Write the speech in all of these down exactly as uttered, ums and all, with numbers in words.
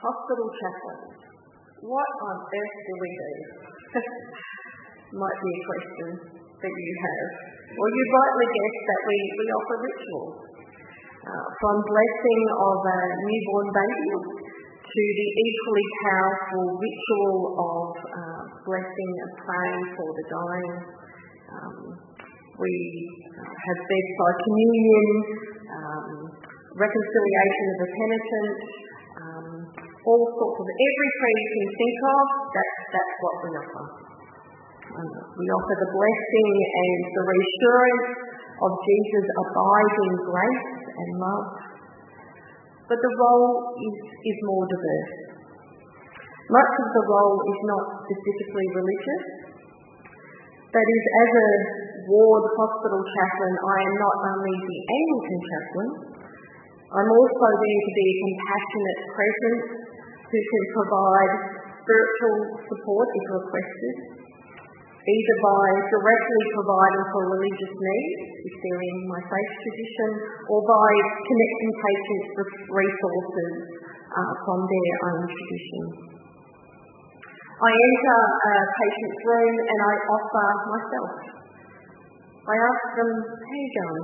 Hospital chaplains. What on earth do we do? Might be a question that you have. Well, you rightly guessed that we, we offer rituals. Uh, from blessing of a newborn baby to the equally powerful ritual of uh, blessing and praying for the dying. Um, we uh, have bedside communion, um, reconciliation of the penitent, um, all sorts of every prayer you can think of, that, that's what we offer. Um, we offer the blessing and the reassurance of Jesus' abiding grace and love. But the role is, is more diverse. Much of the role is not specifically religious. That is, as a ward hospital chaplain, I am not only the Anglican chaplain, I'm also there to be a compassionate presence who can provide spiritual support if requested, either by directly providing for religious needs, if they're in my faith tradition, or by connecting patients with resources uh, from their own tradition. I enter a patient's room and I offer myself. I ask them, how are you going?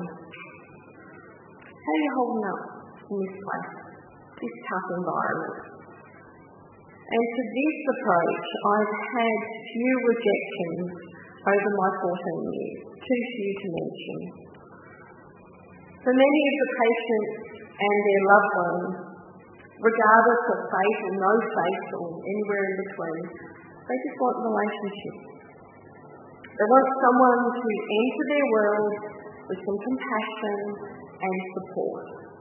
How are you holding up in this place, this tough environment? And to this approach, I've had few rejections over my fourteen years, too few to mention. For many of the patients and their loved ones, regardless of faith or no faith or anywhere in between, they just want relationship. They want someone to enter their world with some compassion and support.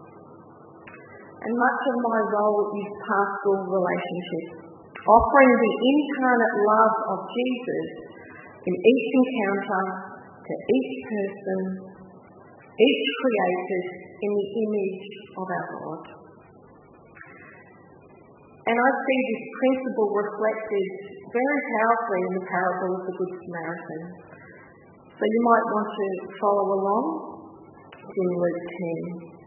And much of my role is pastoral relationship, offering the incarnate love of Jesus in each encounter to each person, each created in the image of our God. And I see this principle reflected very powerfully in the parable of the Good Samaritan. So you might want to follow along. It's in Luke ten.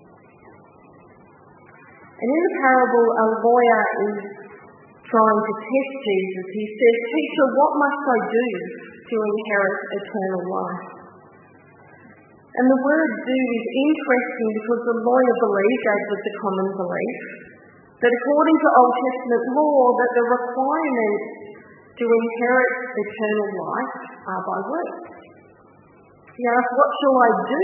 And in the parable, a lawyer is trying to test Jesus. He says, "Teacher, what must I do to inherit eternal life?" And the word "do" is interesting because the lawyer believed, as was the common belief, that according to Old Testament law, that the requirements to inherit eternal life are by works. He asked, "What shall I do?"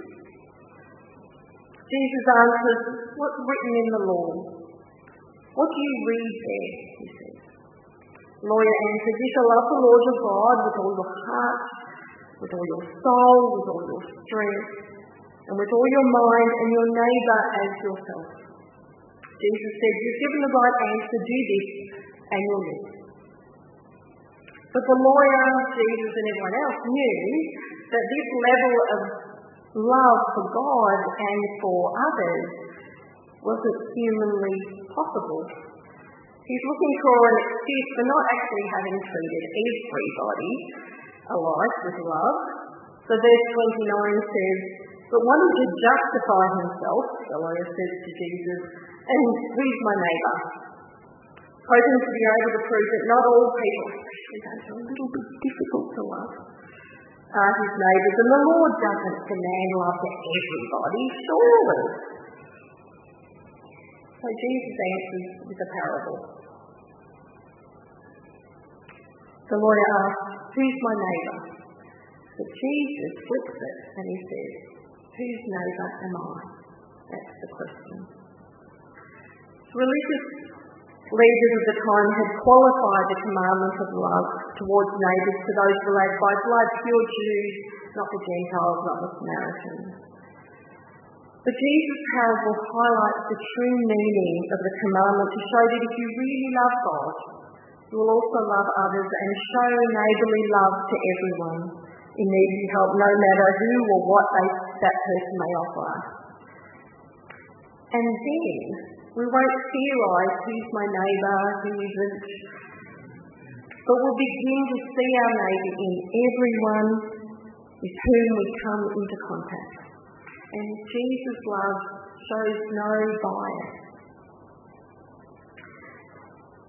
Jesus answers, "What's written in the law? What do you read there?" he says. The lawyer answered, "You shall love the Lord your God with all your heart, with all your soul, with all your strength, and with all your mind, and your neighbour as yourself." Jesus said, "You've given the right answer, do this, and you'll live." But the lawyer, Jesus, and everyone else knew that this level of love for God and for others wasn't humanly possible. He's looking for an excuse for not actually having treated everybody alike with love. So verse twenty-nine says, "But wanting to justify himself," the lawyer says to Jesus, "and who's my neighbour?" Hoping to be able to prove that not all people, especially those who are a little bit difficult to love, are his neighbours. And the Lord doesn't demand love to everybody, surely. So Jesus answers with a parable. The lawyer asks, "Who's my neighbour?" But Jesus flips it and he says, "Whose neighbour am I?" That's the question. Religious leaders of the time had qualified the commandment of love towards neighbours to those related by blood, pure Jews, not the Gentiles, not the Samaritans. But Jesus' parable highlights the true meaning of the commandment to show that if you really love God, you will also love others and show neighbourly love to everyone in need of help, no matter who or what they, that person may offer us. And then we won't theorise who's my neighbour, who isn't, but we'll begin to see our neighbour in everyone with whom we come into contact. And Jesus' love shows no bias.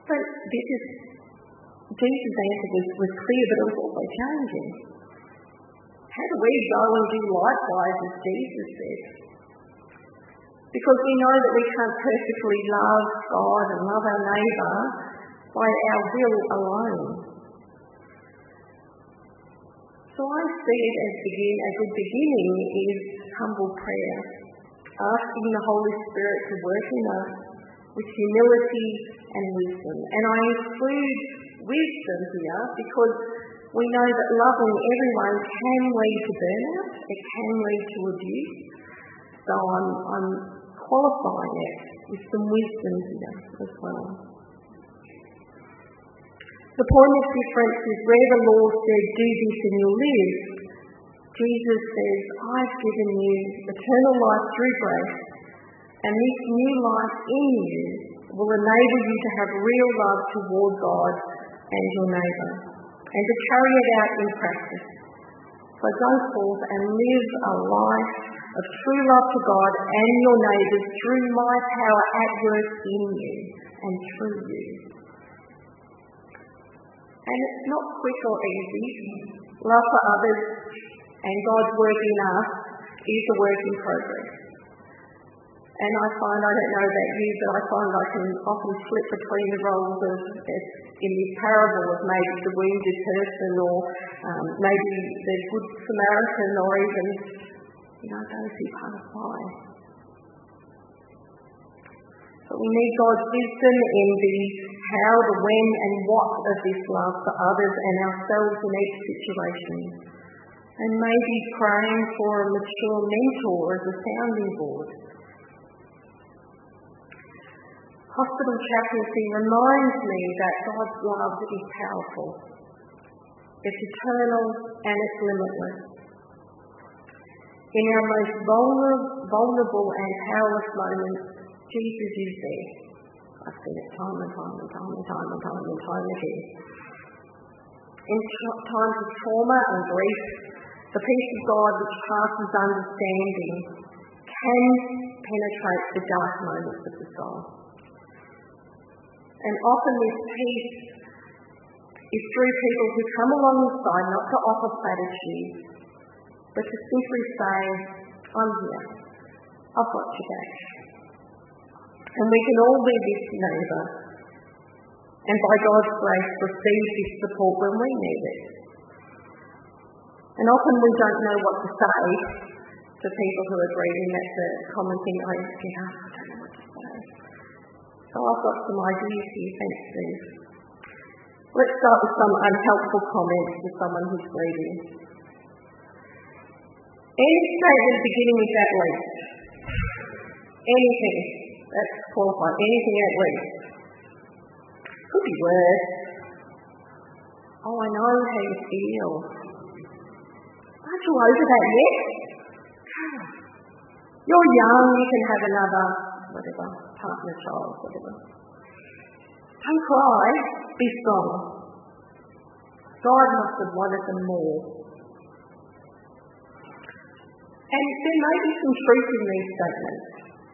But this is, Jesus' answer was, was clear, but it was also challenging. How do we go and do likewise as Jesus said? Because we know that we can't perfectly love God and love our neighbour by our will alone. So I see it as begin, a good beginning is humble prayer, asking the Holy Spirit to work in us with humility and wisdom. And I include wisdom here because we know that loving everyone can lead to burnout, it can lead to abuse. So I'm, I'm qualifying it with some wisdom here as well. The point of difference is where the law said, do this and you'll live, Jesus says, I've given you eternal life through grace, and this new life in you will enable you to have real love toward God and your neighbour, and to carry it out in practice. So go forth and live a life of true love to God and your neighbours through my power at work in you and through you. And it's not quick or easy. Love for others and God's work in us is a work in progress. And I find, I don't know about you, but I find I can often slip between the roles of, in this parable, of maybe the wounded person or um, maybe the good Samaritan or even, you know, those who pass by. But we need God's wisdom in the how, the when and what of this love for others and ourselves in each situation. And maybe praying for a mature mentor as a sounding board. Hospital chaplaincy reminds me that God's love is powerful. It's eternal and it's limitless. In our most vulnerable and powerless moments, Jesus is there. I've seen it time and time and time and time and time and time again. In t- times of trauma and grief, the peace of God which passes understanding can penetrate the dark moments of the soul. And often this peace is through people who come alongside not to offer platitudes, but to simply say, I'm here, I've got your back. And we can all be this neighbour, and by God's grace receive this support when we need it. And often we don't know what to say to people who are grieving. That's a common thing I get asked, I don't know what to say. So I've got some ideas here, thanks Steve. Let's start with some unhelpful comments to someone who's grieving. Any statement beginning with at least. Anything. That's qualified. Anything at least. Could be worse. Oh, I know how you feel. Aren't you over that yet? You're young, you can have another, whatever, partner, child, whatever. Don't cry, be strong. God must have wanted them more. And there may be some truth in these statements,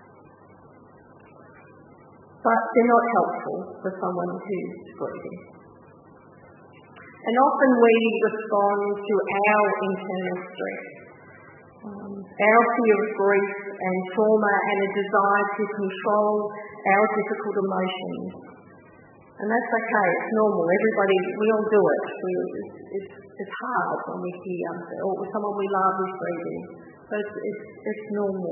but they're not helpful for someone who's grieving. And often we respond to our internal stress, um, our fear of grief and trauma and a desire to control our difficult emotions. And that's okay, it's normal. Everybody, we all do it. We, it's, it's, it's hard when we hear, or when someone we love is grieving. So it's, it's, it's normal.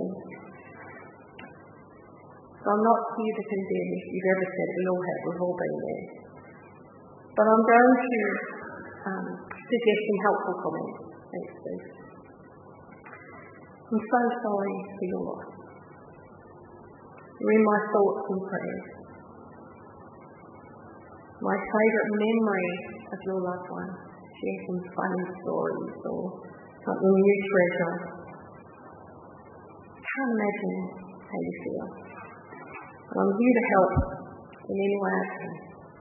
So I'm not here to condemn if you've ever said we all have, we've all been there. But I'm going to um, suggest some helpful comments. Thanks, Steve. I'm so sorry for your loss. You're in my thoughts and prayers. My favourite memory of your loved one. Share some funny stories or something you treasure. Can't imagine how you feel. And I'm here to help in any way I can.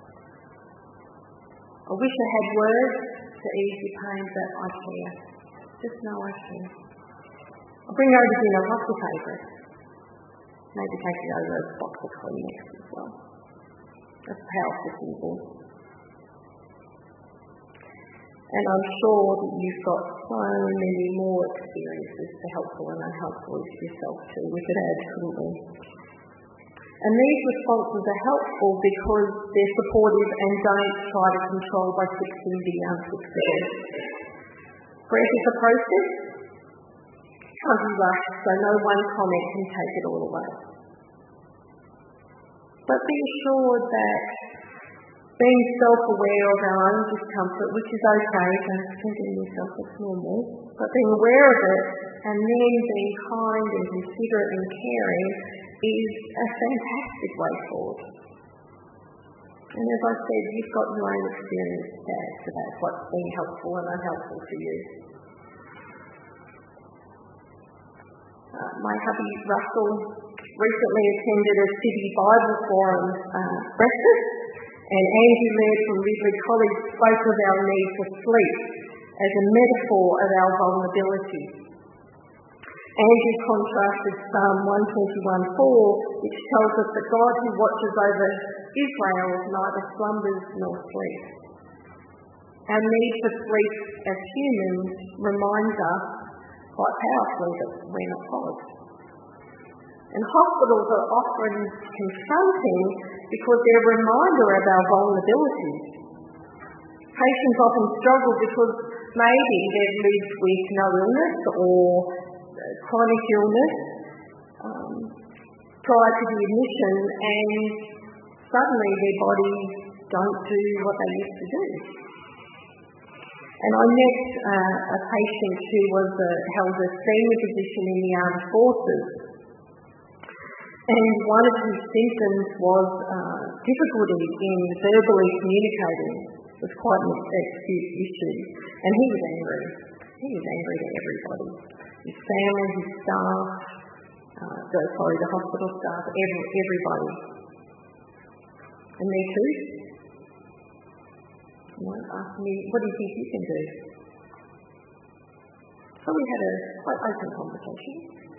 I wish I had words to ease your pain, but I care. Just know I care. I'll bring you over dinner. What's your favourite? Maybe take you over a box of Kleenex as well. a powerful symbol. And I'm sure that you've got so many more experiences for helpful and unhelpful as yourself too. We could add, couldn't we? And these responses are helpful because they're supportive and don't try to control by fixing the unfixable. Grief is a process. It can't be rushed, so no one comment can take it all away. But be assured that being self-aware of our own discomfort, which is okay, don't forget yourself, it's normal, but being aware of it and then being kind and considerate and caring is a fantastic way forward. And as I said, you've got your own experience to add to that, what's been helpful and unhelpful for you. Uh, my hubby Russell recently attended a City Bible Forum uh, breakfast, and Angie Laird from Ridley College spoke of our need for sleep as a metaphor of our vulnerability. Angie contrasted Psalm one twenty-one four, which tells us that God who watches over Israel neither slumbers nor sleeps. Our need for sleep as humans reminds us quite powerfully that we're not God. And hospitals are often confronting because they're a reminder of our vulnerability. Patients often struggle because maybe they've lived with no illness or chronic illness um, prior to the admission, and suddenly their bodies don't do what they used to do. And I met uh, a patient who was a, held a senior position in the armed forces, and one of his symptoms was uh, difficulty in verbally communicating. It was quite an acute issue, and he was angry. He was angry at everybody. His family, his staff, uh, the, sorry, the hospital staff, every, everybody. And me too. You know, asked me, what do you think you can do? So we had a quite open conversation.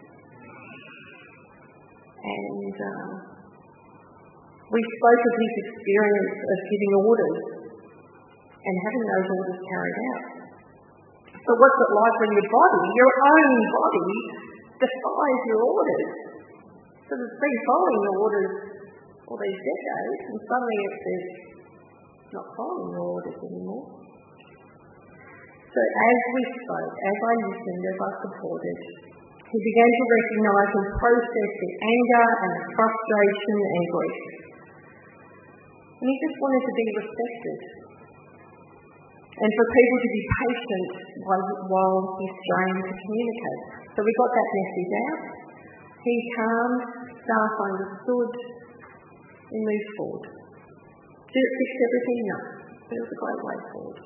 And uh, we spoke of his experience of giving orders and having those orders carried out. So what's it like when your body, your own body, defies your orders? So it's been following your orders all these decades, and suddenly it says, not following your orders anymore. So as we spoke, as I listened, as I supported, he began to recognise and process the anger and the frustration and grief. And he just wanted to be respected. And for people to be patient while, while he's trying to communicate. So we got that message out. He calmed, staff understood, and moved forward. Did it fix everything? No. But it was a great way forward.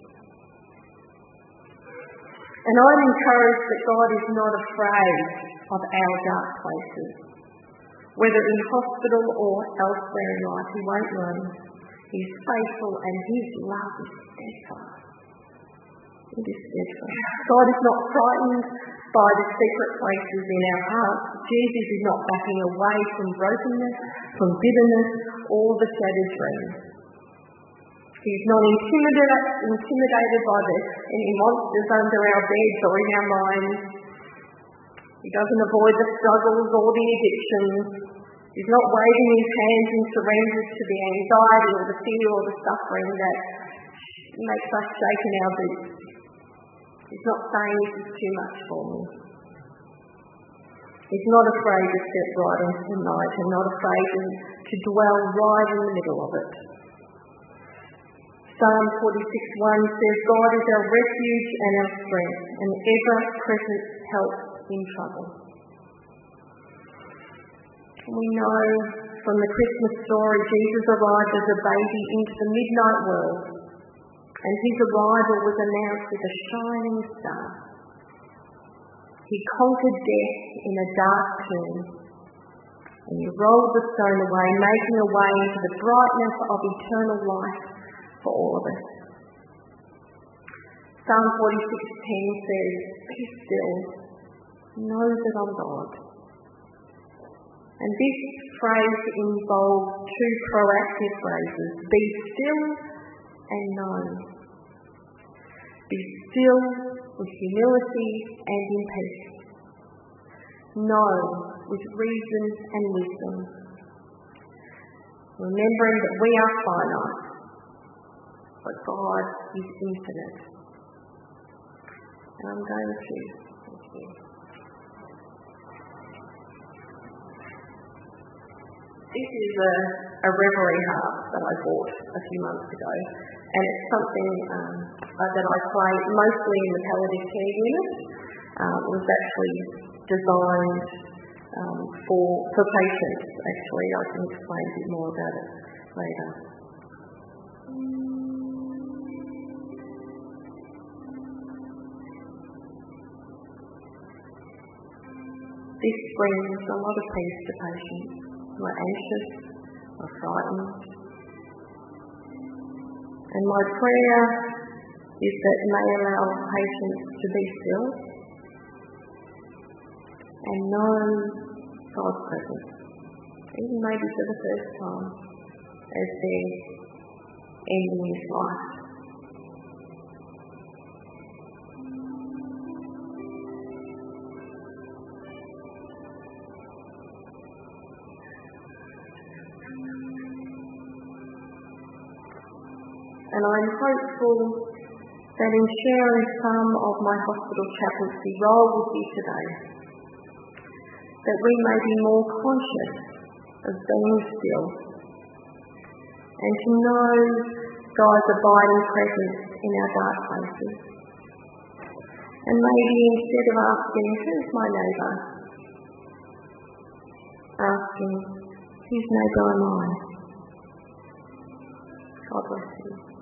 And I'm encouraged that God is not afraid of our dark places. Whether in hospital or elsewhere in life, he won't run. He's faithful and his love is steadfast. It is steadfast. God is not frightened by the secret places in our hearts. Jesus is not backing away from brokenness, from bitterness, or the shattered dreams. He's not intimidated, intimidated by the any monsters under our beds or in our minds. He doesn't avoid the struggles or the addictions. He's not waving his hands in surrender to the anxiety or the fear or the suffering that makes us shake in our boots. He's not saying this is too much for me. He's not afraid to step right into the night and not afraid to dwell right in the middle of it. Psalm forty-six one says, God is our refuge and our strength, an ever-present help in trouble. We know from the Christmas story, Jesus arrived as a baby into the midnight world, and his arrival was announced with a shining star. He conquered death in a dark tomb, and he rolled the stone away, making a way into the brightness of eternal life for all of us. Psalm forty-six ten says, be still, know that I'm God. And this phrase involves two proactive phrases: be still and know. Be still with humility and in peace. Know with reason and wisdom. Remembering that we are finite, but God is infinite. And I'm going to, thank you. This is a, a reverie harp that I bought a few months ago, and it's something um, that I play mostly in the palliative care unit. Um, it was actually designed um, for for patients. Actually, I can explain a bit more about it later. This brings a lot of peace to patients who are anxious or frightened. And my prayer is that it may allow patients to be still and know God's presence, even maybe for the first time, as they're ending this life. And I'm hopeful that in sharing some of my hospital chaplaincy role with you today, that we may be more conscious of being still and to know God's abiding presence in our dark places. And maybe instead of asking, who's my neighbour? Asking, whose neighbour am I? God bless you.